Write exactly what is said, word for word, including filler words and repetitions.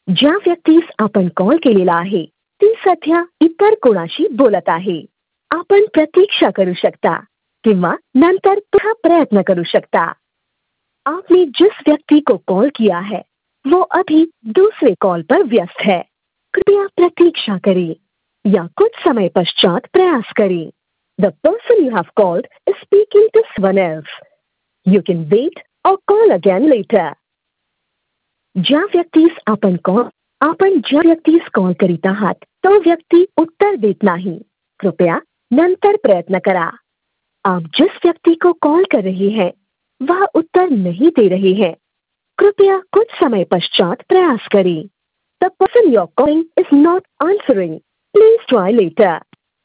ज्या व्यक्तीस आपण कॉल केलेला आहे ती सध्या इतर कोणाशी बोलत आहे. आपण प्रतीक्षा करू शकता किंवा नंतर पुनः प्रयत्न करू सकता. आपने जिस व्यक्ति को कॉल किया है वो अभी दूसरे कॉल पर व्यस्त है. कृपया प्रतीक्षा करें या कुछ समय पश्चात प्रयास करें. The person you have called is speaking to someone else. You can wait or call again later. ज्या व्यक्तीस आपण कॉल आपण ज्या व्यक्तीस कॉल करीत आहात तो व्यक्ती उत्तर देत नाही. कृपया नंतर प्रयत्न करा. आप जिस व्यक्ति को कॉल कर रहे हैं वह उत्तर नहीं दे रहे हैं. कृपया कुछ समय पश्चात प्रयास करें. The person you're calling is not answering. Please try later.